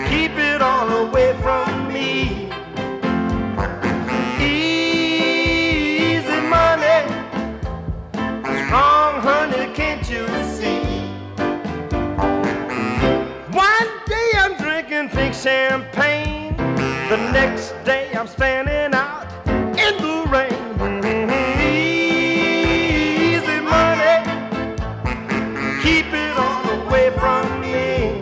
keep it all away from me. Easy money, strong honey, can't you see? One day I'm drinking pink champagne, the next day I'm standing out in the rain. Easy money, keep it all away from me.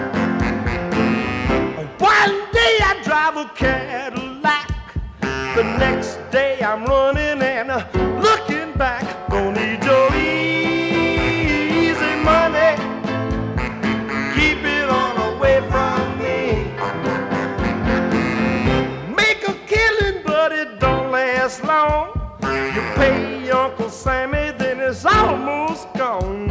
One day I drive a Cadillac, the next day I'm running and looking back. Don't need your easy money, keep it all away from me. Make a killing but it don't last long. You pay Uncle Sammy, then it's almost gone.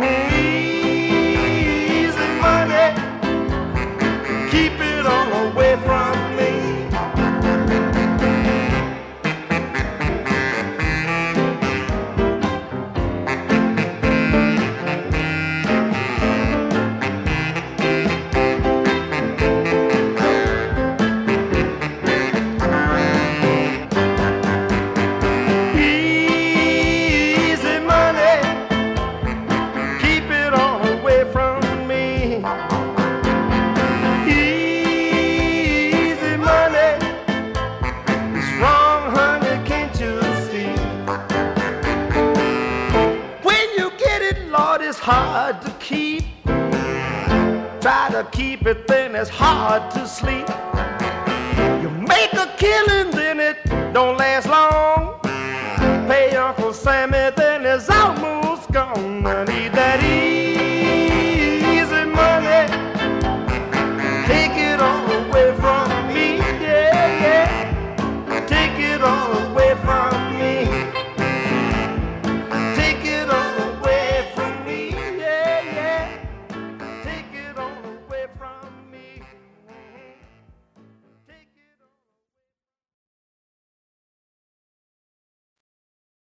Easy money, keep it all away from me. Easy money, keep it all away from me. Easy money, strong honey, can't you see? When you get it, Lord, it's hard to keep. Try to keep it, then it's hard to sleep. You make a killing, then it don't last long. Pay Uncle Sammy, then it's almost gone. I need that